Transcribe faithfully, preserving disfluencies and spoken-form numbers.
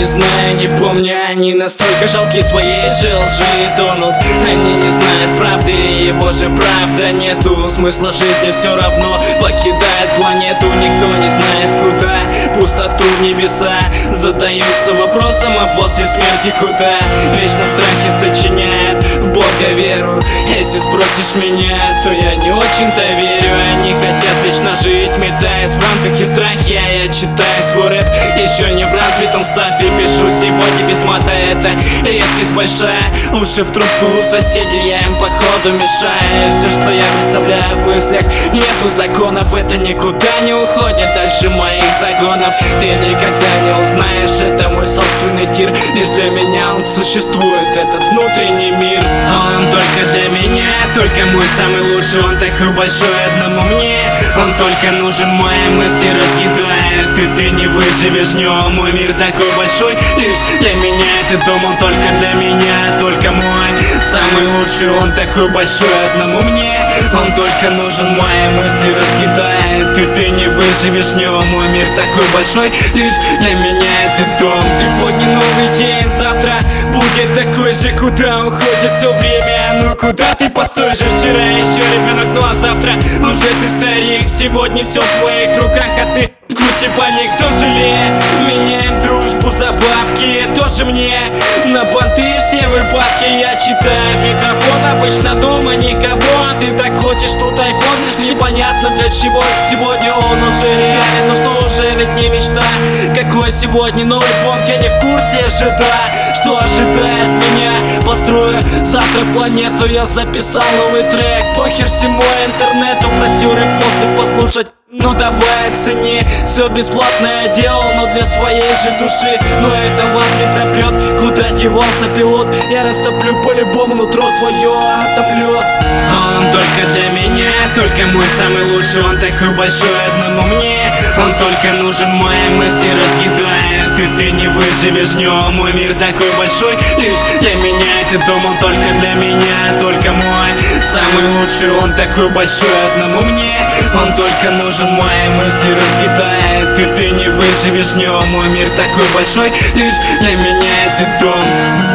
не знаю, не помню, они настолько жалкие своей же лжи тонут. Они не знают правды, его же правда нету. Смысла жизни все равно покидает планету. Никто не знает куда, пустоту в небеса. Задаются вопросом, а после смерти куда? В вечном страхе сочиняет в Бога веру. Если спросишь меня, то я не очень-то верю. Они хотят вечно жить, метаясь в рамках и страхе. А я читаю свой рэп еще не в развитом стафе. Пишу сегодня без мата, это редкость большая. Уши в трубку у соседей, я им походу мешаю. Все, что я представляю в мыслях, нету законов. Это никуда не уходит дальше моих загонов. Ты никогда не узнаешь, это мой собственный тир. Лишь для меня он существует, этот внутренний мир. Он только для меня, только мой самый лучший. Он такой большой одному мне. Он только нужен, мои мысли разъедает. И ты не выживешь в нем. Мой мир такой большой, лишь для меня этот дом. Он только для меня, только мой самый лучший. Он такой большой одному мне. Он только нужен, мои мысли разъедает. И ты не выживешь в нем. Мой мир такой большой, лишь для меня этот дом. Сегодня новый день, завтра будет такой же. Куда уходит все время? Ну куда ты? Постой же, вчера еще ребенок, ну а завтра уже ты старик. Сегодня все в твоих руках, а ты в грусти паник. Кто жалеет? Меняем дружбу за бабки. Тоже мне на банты все выпадки. Я читаю в микрофон, обычно дома никого. Ты так хочешь, тут айфон, лишь непонятно для чего. Сегодня он уже реален, но что уже ведь не мечта. Какой сегодня новый фон, я не в курсе же, да. Что ожидает меня? Построю завтра планету. Я записал новый трек, похер всему интернету. Просил рэп-посты послушать. Ну давай оцени, все бесплатное делал, но для своей же души. Но это вас не пропрет, куда девался пилот. Я растоплю по-любому нутро твое отомлет. Он только для меня, только мой самый лучший. Он такой большой одному мне. Он только нужен, мои мысли разъедает. И ты не выживешь в нем. Мой мир такой большой, лишь для меня этот дом. Он только для меня, только мой самый лучший. Он такой большой одному мне. Он только нужен, мои мысли разъедает. И ты не выживешь в нем. Мой мир такой большой, лишь для меня этот дом.